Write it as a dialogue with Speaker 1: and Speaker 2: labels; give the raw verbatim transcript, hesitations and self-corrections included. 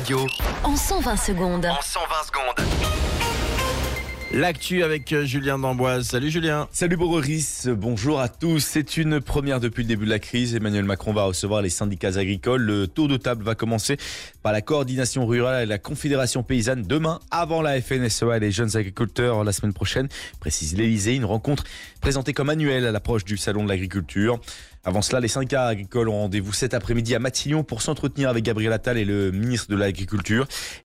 Speaker 1: Radio.
Speaker 2: En cent vingt secondes.
Speaker 1: En cent vingt secondes. L'actu avec Julien d'Amboise. Salut Julien.
Speaker 3: Salut Boris, bonjour à tous. C'est une première depuis le début de la crise. Emmanuel Macron va recevoir les syndicats agricoles. Le tour de table va commencer par la coordination rurale et la confédération paysanne demain, avant la F N S E A et les jeunes agriculteurs la semaine prochaine, précise l'Elysée. Une rencontre présentée comme annuelle à l'approche du salon de l'agriculture. Avant cela, les syndicats agricoles ont rendez-vous cet après-midi à Matignon pour s'entretenir avec Gabriel Attal et le ministre de l'Agriculture.